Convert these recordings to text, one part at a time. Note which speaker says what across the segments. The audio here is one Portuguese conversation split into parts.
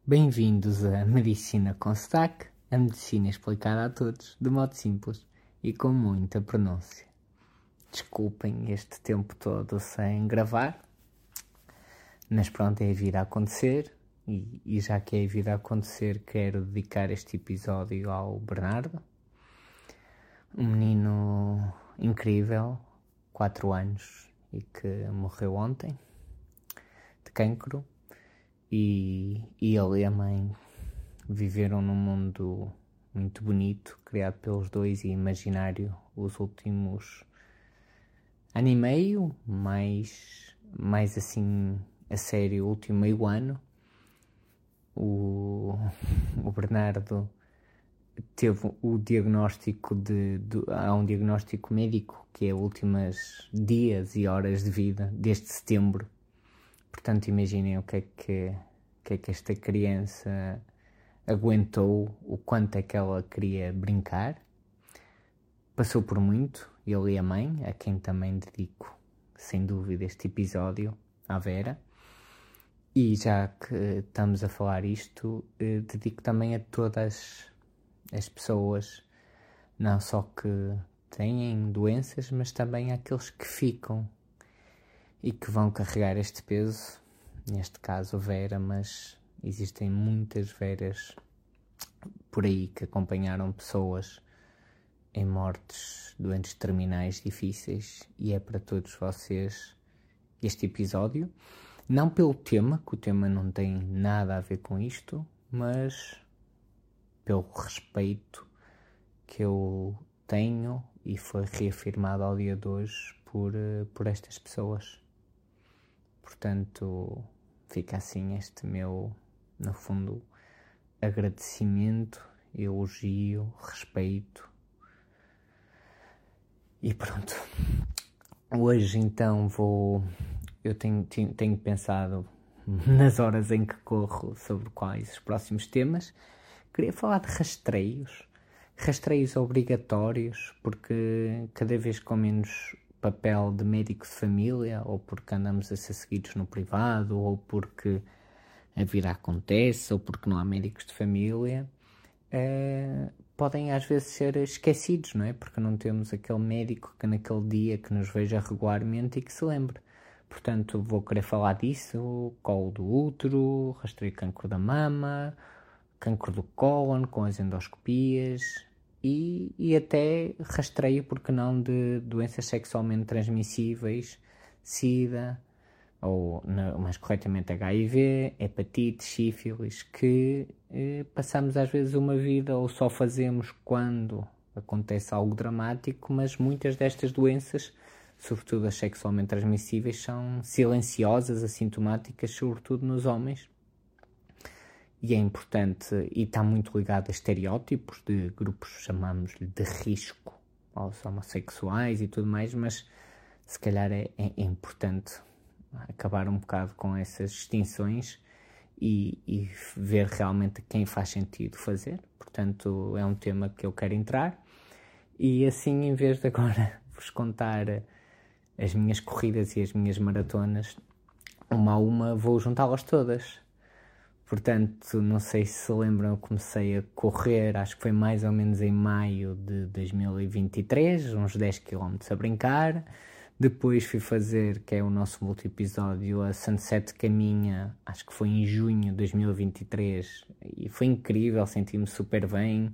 Speaker 1: Bem-vindos a Medicina com Sotaque, a medicina explicada a todos, de modo simples e com muita pronúncia. Desculpem este tempo todo sem gravar, mas pronto, é a vida a acontecer e já que é a vida a acontecer, quero dedicar este episódio ao Bernardo, um menino incrível, 4 anos e que morreu ontem de cancro. E ele e a mãe viveram num mundo muito bonito, criado pelos dois e imaginário os últimos ano e meio, mais assim a sério, o último meio ano. O Bernardo teve o diagnóstico há um diagnóstico médico que é últimos dias e horas de vida, desde setembro. Portanto, imaginem o que é que esta criança aguentou, o quanto é que ela queria brincar. Passou por muito, ele e a mãe, a quem também dedico, sem dúvida, este episódio, à Vera. E já que estamos a falar isto, dedico também a todas as pessoas, não só que têm doenças, mas também àqueles que ficam e que vão carregar este peso, neste caso Vera, mas existem muitas Veras por aí que acompanharam pessoas em mortes, doentes terminais difíceis, e é para todos vocês este episódio, não pelo tema, que o tema não tem nada a ver com isto, mas pelo respeito que eu tenho e foi reafirmado ao dia de hoje por estas pessoas. Portanto, fica assim este meu, no fundo, agradecimento, elogio, respeito. E pronto. Hoje então eu tenho pensado nas horas em que corro sobre quais os próximos temas. Queria falar de rastreios obrigatórios, porque cada vez com menos papel de médico de família, ou porque andamos a ser seguidos no privado, ou porque a vida acontece, ou porque não há médicos de família, podem às vezes ser esquecidos, não é? Porque não temos aquele médico que naquele dia que nos veja regularmente e que se lembre. Portanto, vou querer falar disso, colo do útero, rastreio de cancro da mama, cancro do cólon com as endoscopias, e até rastreio, porque não, de doenças sexualmente transmissíveis, SIDA, ou mais corretamente HIV, hepatite, sífilis, que passamos às vezes uma vida ou só fazemos quando acontece algo dramático, mas muitas destas doenças, sobretudo as sexualmente transmissíveis, são silenciosas, assintomáticas, sobretudo nos homens. E é importante, e está muito ligado a estereótipos de grupos, chamamos-lhe de risco, aos homossexuais e tudo mais, mas se calhar é importante acabar um bocado com essas distinções e ver realmente quem faz sentido fazer. Portanto, é um tema que eu quero entrar. E assim, em vez de agora vos contar as minhas corridas e as minhas maratonas, uma a uma, vou juntá-las todas. Portanto, não sei se lembram, eu comecei a correr, acho que foi mais ou menos em maio de 2023, uns 10 km a brincar. Depois fui fazer, que é o nosso último episódio, a Sunset Caminha, acho que foi em junho de 2023, e foi incrível, senti-me super bem.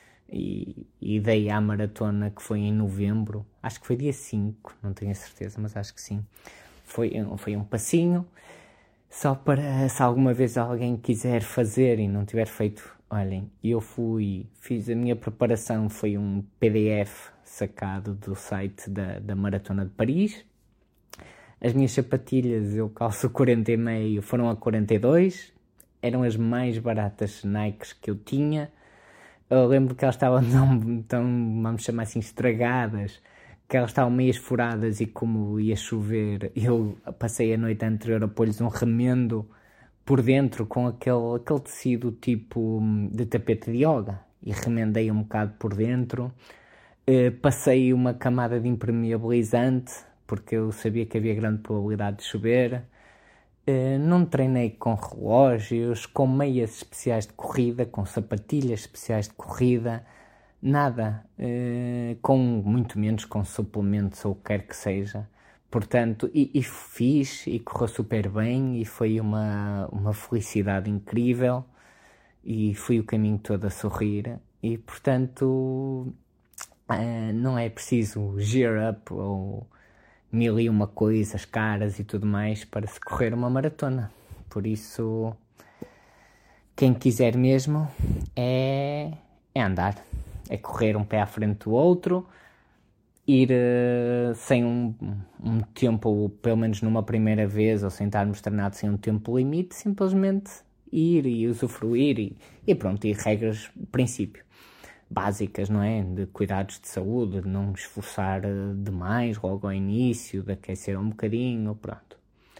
Speaker 1: E dei à maratona, que foi em novembro, acho que foi dia 5, não tenho a certeza, mas acho que sim. Foi um passinho. Só para, se alguma vez alguém quiser fazer e não tiver feito, olhem, eu fiz a minha preparação, foi um PDF sacado do site da Maratona de Paris. As minhas sapatilhas, eu calço 40,5, foram a 42, eram as mais baratas Nikes que eu tinha. Eu lembro que elas estavam tão, vamos chamar assim, estragadas, que elas estavam meias furadas, e como ia chover, eu passei a noite anterior a pôr-lhes um remendo por dentro com aquele tecido tipo de tapete de yoga, e remendei um bocado por dentro. Passei uma camada de impermeabilizante, porque eu sabia que havia grande probabilidade de chover. Não treinei com relógios, com meias especiais de corrida, com sapatilhas especiais de corrida, nada, com muito menos com suplementos ou o que quer que seja. Portanto, e fiz e correu super bem e foi uma felicidade incrível e fui o caminho todo a sorrir e portanto não é preciso gear up ou mil e uma coisas caras e tudo mais para se correr uma maratona. Por isso, quem quiser mesmo é andar, é correr um pé à frente do outro, ir sem um tempo, ou pelo menos numa primeira vez, ou sem estarmos treinados sem um tempo limite, simplesmente ir e usufruir e pronto, e regras, princípio básicas, não é? De cuidados de saúde, de não esforçar demais logo ao início, de aquecer um bocadinho, pronto.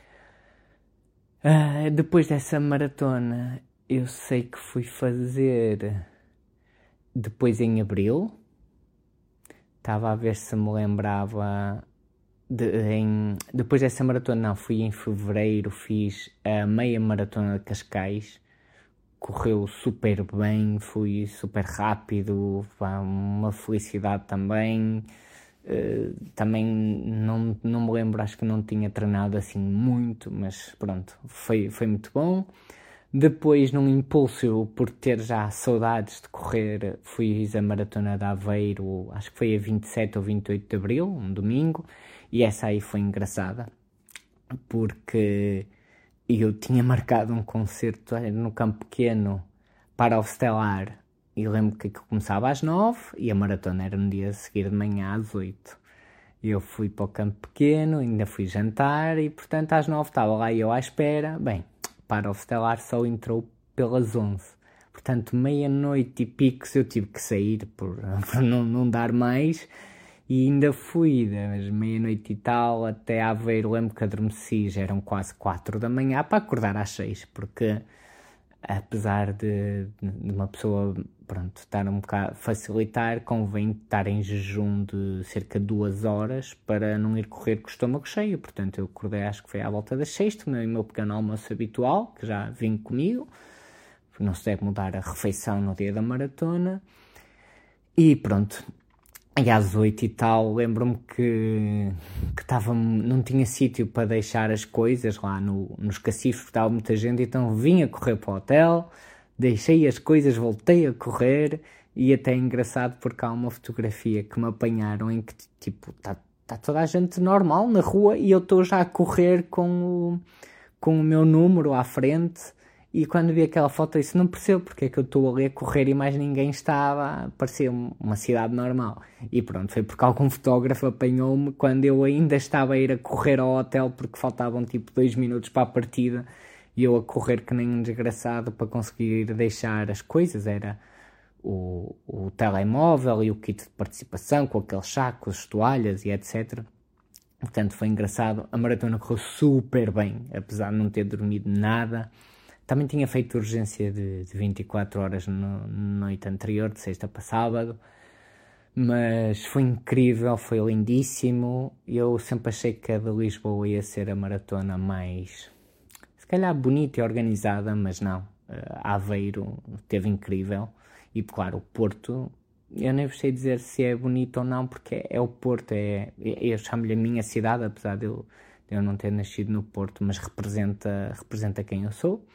Speaker 1: Depois dessa maratona, eu sei que fui fazer depois em abril. Estava a ver se me lembrava. Depois dessa maratona, não, fui em fevereiro, fiz a meia maratona de Cascais. Correu super bem, fui super rápido, uma felicidade também. Também não me lembro, acho que não tinha treinado assim muito, mas pronto, foi muito bom. Depois, num impulso, por ter já saudades de correr, fiz a Maratona de Aveiro, acho que foi a 27 ou 28 de Abril, um domingo, e essa aí foi engraçada, porque eu tinha marcado um concerto no Campo Pequeno para o Stelar, e lembro que começava às 9 e a maratona era no dia a seguir de manhã às 8. E eu fui para o Campo Pequeno, ainda fui jantar e portanto às 9 estava lá eu à espera. Bem, para o Stelar só entrou pelas 11. Portanto, meia-noite e pico eu tive que sair por não dar mais. E ainda fui das meia-noite e tal até Aveiro, lembro que adormeci, já eram quase 4 da manhã para acordar às 6, porque apesar de uma pessoa, pronto, estar um bocado facilitar, convém estar em jejum de cerca de 2 horas para não ir correr com o estômago cheio. Portanto, eu acordei, acho que foi à volta das 6, tomei o meu pequeno almoço habitual, que já vim comigo, não se deve mudar a refeição no dia da maratona, e pronto. E às 8 e tal, lembro-me que não tinha sítio para deixar as coisas lá nos cacifes, porque estava muita gente, então vim a correr para o hotel, deixei as coisas, voltei a correr, e até é engraçado porque há uma fotografia que me apanharam em que, tipo, está toda a gente normal na rua e eu estou já a correr com o meu número à frente. E quando vi aquela foto, eu disse, não percebo porque é que eu estou ali a correr e mais ninguém estava, parecia uma cidade normal. E pronto, foi porque algum fotógrafo apanhou-me quando eu ainda estava a ir a correr ao hotel, porque faltavam tipo 2 minutos para a partida, e eu a correr que nem um desgraçado para conseguir deixar as coisas, era o telemóvel e o kit de participação, com aqueles sacos, toalhas e etc. Portanto, foi engraçado. A maratona correu super bem, apesar de não ter dormido nada. Também tinha feito urgência de 24 horas na noite anterior, de sexta para sábado, mas foi incrível, foi lindíssimo. Eu sempre achei que a de Lisboa ia ser a maratona mais, se calhar, bonita e organizada, mas não. Aveiro teve incrível. E claro, o Porto, eu nem sei dizer se é bonito ou não, porque é o Porto, eu chamo-lhe a minha cidade, apesar de eu não ter nascido no Porto, mas representa quem eu sou.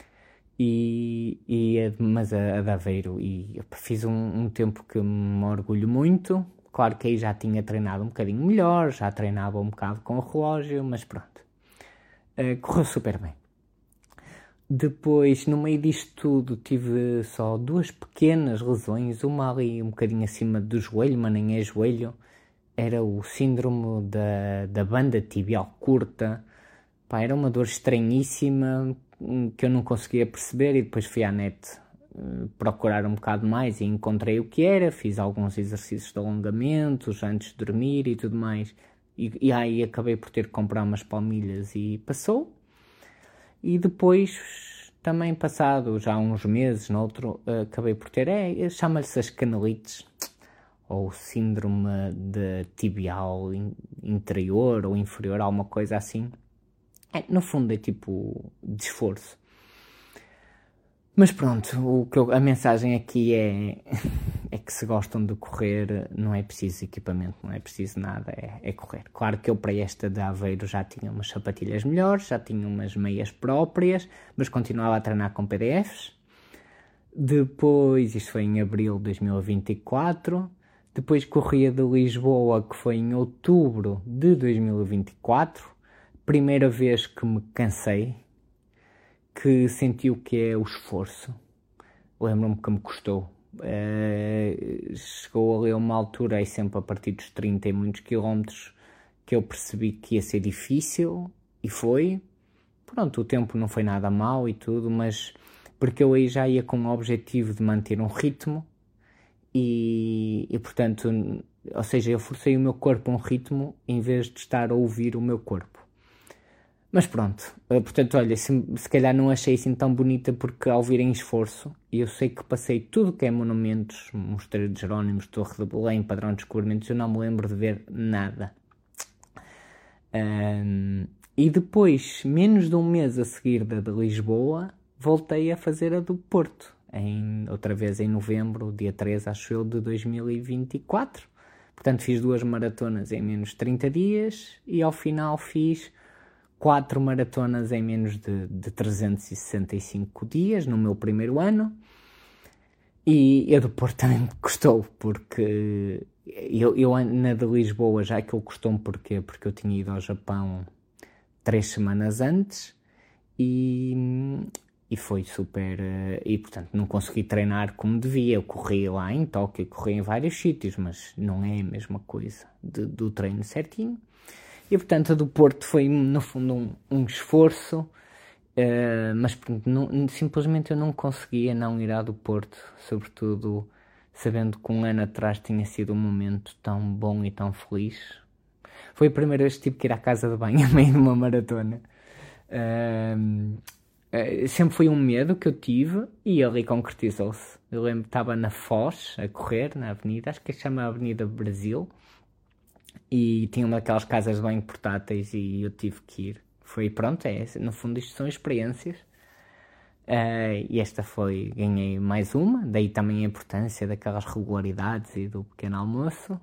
Speaker 1: Mas a de Aveiro, e eu fiz um tempo que me orgulho muito. Claro que aí já tinha treinado um bocadinho melhor, já treinava um bocado com o relógio, mas pronto, correu super bem. Depois, no meio disto tudo, tive só 2 pequenas lesões, uma ali um bocadinho acima do joelho, mas nem é joelho, era o síndrome da banda tibial curta. Pá, era uma dor estranhíssima que eu não conseguia perceber, e depois fui à net procurar um bocado mais e encontrei o que era, fiz alguns exercícios de alongamentos antes de dormir e tudo mais, e aí acabei por ter que comprar umas palmilhas e passou. E depois, também passado já uns meses, acabei por ter, chama-se as canalites, ou síndrome de tibial interior ou inferior, alguma coisa assim. no fundo é tipo de esforço. Mas pronto, a mensagem aqui é que se gostam de correr, não é preciso equipamento, não é preciso nada, é correr. Claro que eu para esta de Aveiro já tinha umas sapatilhas melhores, já tinha umas meias próprias, mas continuava a treinar com PDFs. Depois, isto foi em abril de 2024, depois corria de Lisboa, que foi em outubro de 2024, primeira vez que me cansei, que senti o que é o esforço. Lembro-me que me custou. Chegou ali a uma altura, aí sempre a partir dos 30 e muitos quilómetros, que eu percebi que ia ser difícil, e foi. Pronto, o tempo não foi nada mau e tudo, mas porque eu aí já ia com o objetivo de manter um ritmo, e portanto, ou seja, eu forcei o meu corpo a um ritmo em vez de estar a ouvir o meu corpo. Mas pronto, portanto, olha, se calhar não achei assim tão bonita porque ao vir em esforço, e eu sei que passei tudo que é monumentos, Mosteiro de Jerónimos, Torre de Belém, Padrão de Descobrimentos, eu não me lembro de ver nada. E depois, menos de um mês a seguir da de Lisboa, voltei a fazer a do Porto, outra vez em novembro, dia 3, acho eu, de 2024. Portanto, fiz 2 maratonas em menos de 30 dias e ao final fiz 4 maratonas em menos de 365 dias, no meu primeiro ano. E a do Porto também me custou, porque eu na de Lisboa já aquilo custou-me porque eu tinha ido ao Japão 3 semanas antes e foi super... E, portanto, não consegui treinar como devia. Eu corri lá em Tóquio, corri em vários sítios, mas não é a mesma coisa do treino certinho. E, portanto, a do Porto foi, no fundo, um esforço, mas simplesmente eu não conseguia não ir à do Porto, sobretudo sabendo que um ano atrás tinha sido um momento tão bom e tão feliz. Foi a primeira vez que tive que ir à casa de banho a meio de uma maratona. Sempre foi um medo que eu tive e ali concretizou-se. Eu lembro que estava na Foz, a correr, na avenida, acho que se chama Avenida Brasil, e tinha uma daquelas casas de banho portáteis e eu tive que ir. Foi, pronto, no fundo isto são experiências. E esta foi, ganhei mais uma, daí também a importância daquelas regularidades e do pequeno almoço.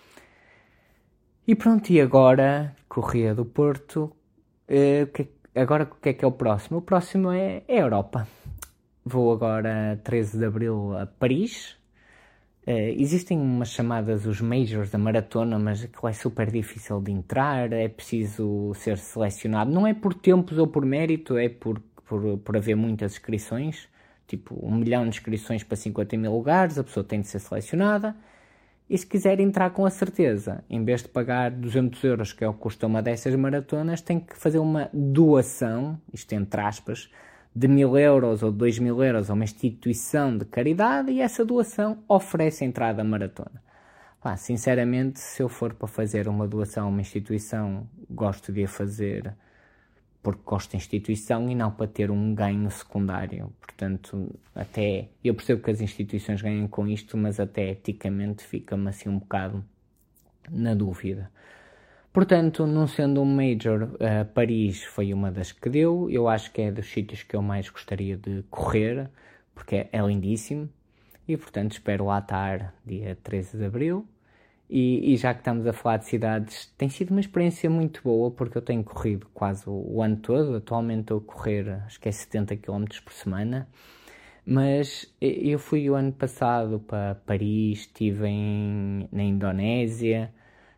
Speaker 1: E pronto, e agora, Correia do Porto, agora o que é o próximo? O próximo é a Europa. Vou agora, 13 de Abril, a Paris. Existem umas chamadas os Majors da maratona, mas aquilo é super difícil de entrar, é preciso ser selecionado. Não é por tempos ou por mérito, é por haver muitas inscrições, tipo 1 milhão de inscrições para 50 mil lugares, a pessoa tem de ser selecionada. E se quiser entrar com a certeza, em vez de pagar 200 euros, que é o que custa uma dessas maratonas, tem que fazer uma doação, isto entre aspas, de 1.000 euros ou 2.000 euros a uma instituição de caridade, e essa doação oferece a entrada à maratona. Sinceramente, se eu for para fazer uma doação a uma instituição, gosto de a fazer porque gosto da instituição e não para ter um ganho secundário. Portanto, até eu percebo que as instituições ganham com isto, mas até eticamente fica-me assim um bocado na dúvida. Portanto, não sendo um major, Paris foi uma das que deu. Eu acho que é dos sítios que eu mais gostaria de correr, porque é lindíssimo. E, portanto, espero lá estar dia 13 de Abril. E já que estamos a falar de cidades, tem sido uma experiência muito boa, porque eu tenho corrido quase o ano todo. Atualmente estou a correr, acho que é 70 km por semana. Mas eu fui o ano passado para Paris, estive na Indonésia,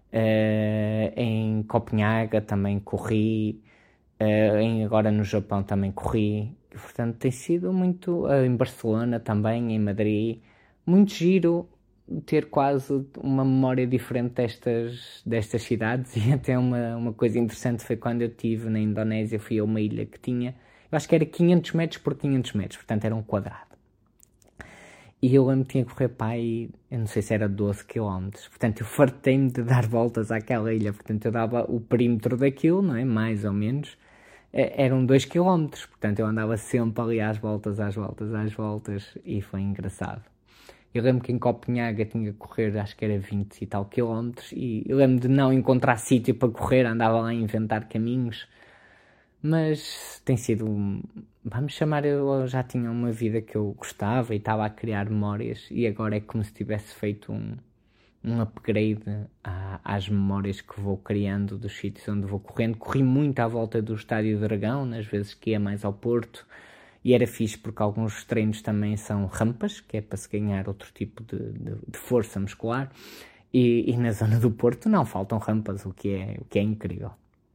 Speaker 1: em Copenhaga também corri, agora no Japão também corri. E, portanto, tem sido muito... em Barcelona também, em Madrid, muito giro ter quase uma memória diferente destas cidades. E até uma coisa interessante foi quando eu estive na Indonésia, fui a uma ilha que tinha, eu acho que era 500 metros por 500 metros, portanto era um quadrado. E eu lembro que tinha que correr para aí, eu não sei se era 12 km, portanto eu fartei-me de dar voltas àquela ilha, portanto eu dava o perímetro daquilo, não é? Mais ou menos, eram 2 km, portanto eu andava sempre ali às voltas, e foi engraçado. Eu lembro que em Copenhaga tinha que correr, acho que era 20 e tal quilómetros, e eu lembro de não encontrar sítio para correr, andava lá a inventar caminhos, Mas tem sido, vamos chamar, eu já tinha uma vida que eu gostava e estava a criar memórias e agora é como se tivesse feito um upgrade às memórias que vou criando dos sítios onde vou correndo. Corri muito à volta do Estádio do Dragão, nas vezes que ia mais ao Porto, e era fixe porque alguns treinos também são rampas, que é para se ganhar outro tipo de força muscular, e na zona do Porto não faltam rampas, o que é incrível.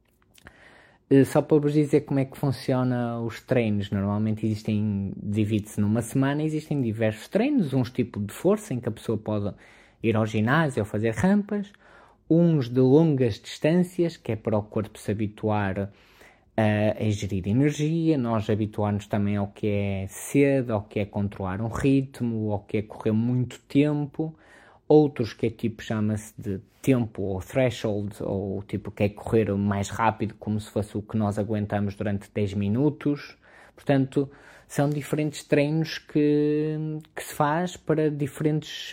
Speaker 1: Só para vos dizer como é que funciona os treinos, normalmente divide-se numa semana, existem diversos treinos, uns tipo de força em que a pessoa pode ir ao ginásio ou fazer rampas, uns de longas distâncias, que é para o corpo se habituar a gerir energia, nós habituarmos também ao que é sede, ao que é controlar um ritmo, ao que é correr muito tempo, outros que é tipo, chama-se de tempo ou threshold, ou tipo que é correr mais rápido, como se fosse o que nós aguentamos durante 10 minutos. Portanto, são diferentes treinos que se faz para diferentes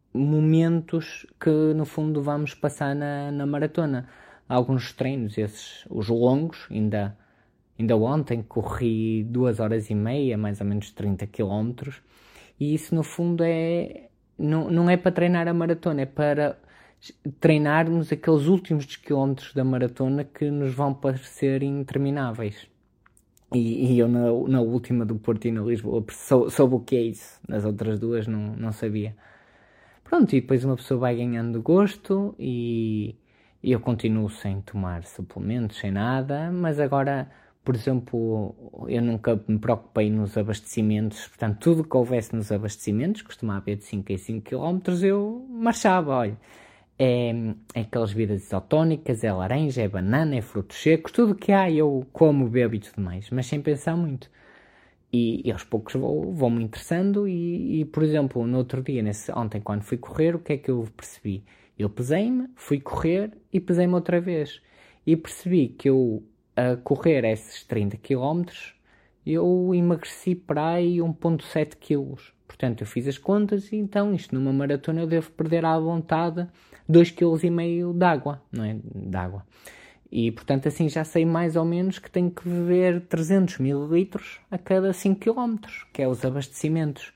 Speaker 1: momentos que no fundo vamos passar na maratona. Alguns treinos, os longos, ainda ontem corri 2 horas e meia, mais ou menos 30 km, e isso no fundo não é para treinar a maratona, é para treinarmos aqueles últimos quilómetros da maratona que nos vão parecer intermináveis. E eu na última do Porto e na Lisboa soube o que é isso, nas outras duas não sabia. Pronto, e depois uma pessoa vai ganhando gosto e eu continuo sem tomar suplementos, sem nada, mas agora, por exemplo, eu nunca me preocupei nos abastecimentos, portanto, tudo que houvesse nos abastecimentos, costumava haver de 5 em 5 km, eu marchava, olha. É aquelas bebidas isotónicas, é laranja, é banana, é frutos secos, tudo que há eu como, bebo e tudo mais, mas sem pensar muito. E aos poucos vou-me interessando e, por exemplo, no outro dia, ontem quando fui correr, o que é que eu percebi? Eu pesei-me, fui correr e pesei-me outra vez. E percebi que eu, a correr esses 30 km, eu emagreci para aí 1,7 kg. Portanto, eu fiz as contas e então, isto numa maratona, eu devo perder à vontade 2,5 kg de água, não é? De água. E, portanto, assim já sei mais ou menos que tenho que beber 300 ml a cada 5 km, que é os abastecimentos.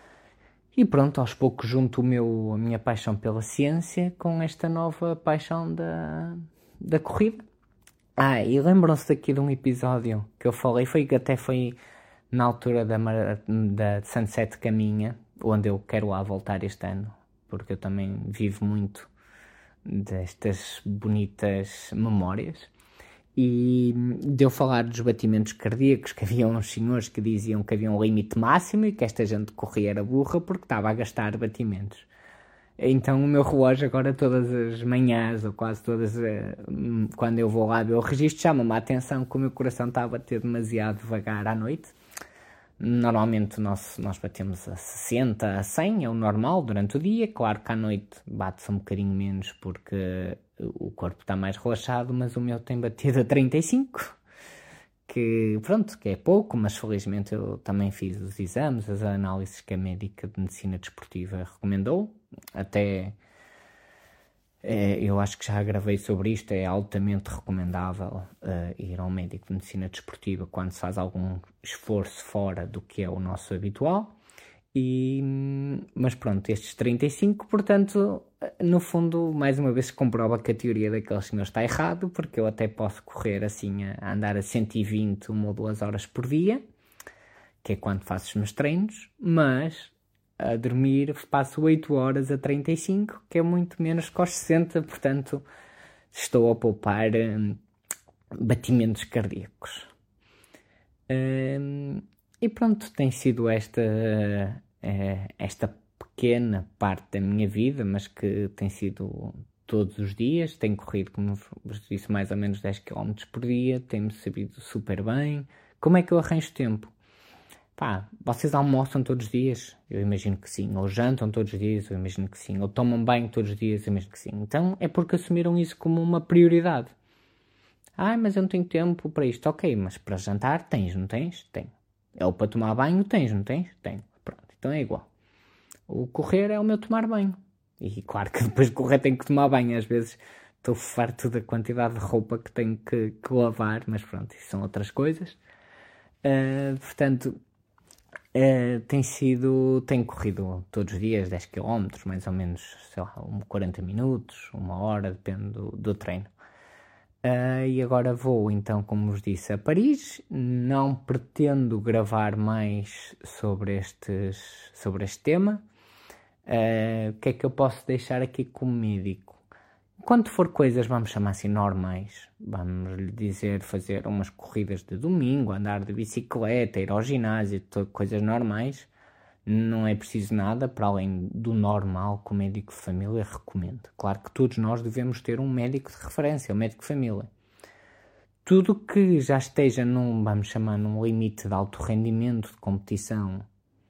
Speaker 1: E pronto, aos poucos junto a minha paixão pela ciência com esta nova paixão da corrida. E lembram-se daqui de um episódio que eu falei, até foi na altura da Sunset Caminha, onde eu quero lá voltar este ano, porque eu também vivo muito destas bonitas memórias, e deu falar dos batimentos cardíacos, que havia uns senhores que diziam que havia um limite máximo e que esta gente corria era burra porque estava a gastar batimentos. Então o meu relógio agora todas as manhãs, ou quase todas, quando eu vou lá ver o registro, chama-me a atenção que o meu coração está a bater demasiado devagar à noite. Normalmente nós batemos a 60, a 100, é o normal durante o dia. Claro que à noite bate-se um bocadinho menos porque o corpo está mais relaxado, mas o meu tem batido a 35, que pronto, que é pouco, mas felizmente eu também fiz os exames, as análises que a médica de medicina desportiva recomendou. Até eu acho que já gravei sobre isto, é altamente recomendável ir ao médico de medicina desportiva quando se faz algum esforço fora do que é o nosso habitual. Mas pronto, estes 35, portanto, no fundo, mais uma vez comprova que a teoria daqueles senhores está errado, porque eu até posso correr assim, a andar a 120, 1 ou 2 horas por dia, que é quando faço os meus treinos, mas a dormir passo 8 horas a 35, que é muito menos que aos 60, portanto estou a poupar batimentos cardíacos. E pronto, tem sido esta pequena parte da minha vida, mas que tem sido todos os dias. Tenho corrido, como vos disse, mais ou menos 10 km por dia, tenho-me sabido super bem. Como é que eu arranjo tempo? Vocês almoçam todos os dias? Eu imagino que sim. Ou jantam todos os dias? Eu imagino que sim. Ou tomam banho todos os dias? Eu imagino que sim. Então é porque assumiram isso como uma prioridade. Mas eu não tenho tempo para isto. Ok, mas para jantar tens, não tens? Tenho. Ou para tomar banho tens, não tens? Tenho. Pronto, então é igual. O correr é o meu tomar banho. E claro que depois de correr tenho que tomar banho. Às vezes estou farto da quantidade de roupa que tenho que lavar, mas pronto, isso são outras coisas. Portanto, tenho corrido todos os dias 10 km, mais ou menos, sei lá, 40 minutos, 1 hora, depende do treino. E agora vou então, como vos disse, a Paris. Não pretendo gravar mais sobre este tema. O que é que eu posso deixar aqui como médico? Quando for coisas, vamos chamar assim, normais, vamos lhe dizer, fazer umas corridas de domingo, andar de bicicleta, ir ao ginásio, coisas normais, não é preciso nada para além do normal que o médico de família recomenda. Claro que todos nós devemos ter um médico de referência, um médico de família. Tudo que já esteja vamos chamar, num limite de alto rendimento, de competição,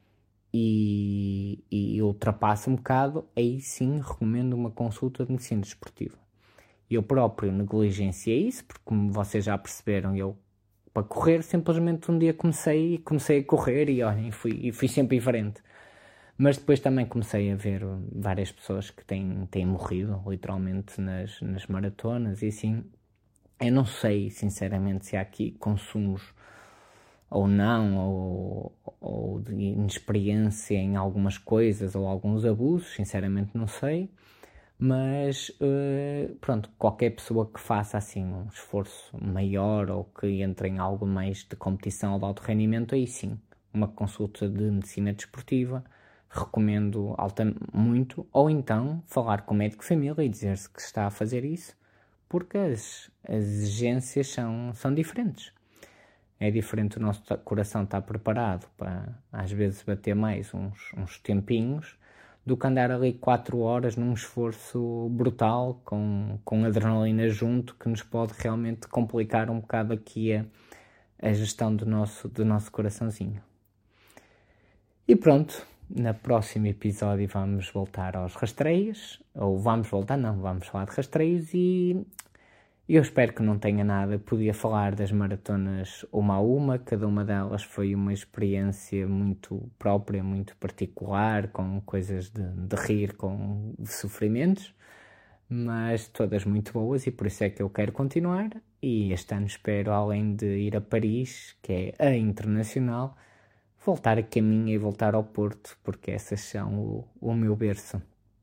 Speaker 1: e ultrapassa um bocado, aí sim recomendo uma consulta de medicina desportiva. Eu próprio negligenciei isso, porque como vocês já perceberam, eu para correr simplesmente um dia comecei a correr e olhem, fui sempre diferente. Mas depois também comecei a ver várias pessoas que têm morrido literalmente nas maratonas e assim, eu não sei sinceramente se há aqui consumos ou não, ou de inexperiência em algumas coisas, ou alguns abusos, sinceramente não sei, mas pronto, qualquer pessoa que faça assim um esforço maior, ou que entre em algo mais de competição ou de alto rendimento, aí sim, uma consulta de medicina desportiva, recomendo muito, ou então falar com o médico de família e dizer-se que está a fazer isso, porque as exigências são diferentes. É diferente, o nosso coração está preparado para, às vezes, bater mais uns tempinhos do que andar ali 4 horas num esforço brutal, com adrenalina junto, que nos pode realmente complicar um bocado aqui a gestão do nosso coraçãozinho. E pronto, no próximo episódio vamos voltar aos rastreios, vamos falar de rastreios e eu espero que não tenha nada. Podia falar das maratonas uma a uma, cada uma delas foi uma experiência muito própria, muito particular, com coisas de rir, com sofrimentos, mas todas muito boas e por isso é que eu quero continuar. E este ano espero, além de ir a Paris, que é a internacional, voltar a caminho e voltar ao Porto, porque essas são o meu berço.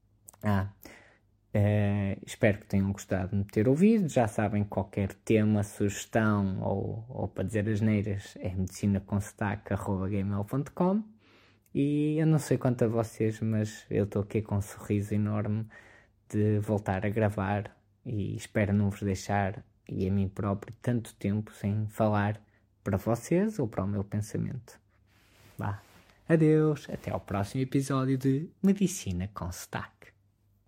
Speaker 1: Espero que tenham gostado de me ter ouvido. Já sabem, qualquer tema, sugestão ou para dizer asneiras é medicinaconsotaque@gmail.com. E eu não sei quanto a vocês, mas eu estou aqui com um sorriso enorme de voltar a gravar e espero não vos deixar, e a mim próprio, tanto tempo sem falar para vocês ou para o meu pensamento. Adeus, até ao próximo episódio de Medicina com Sotaque.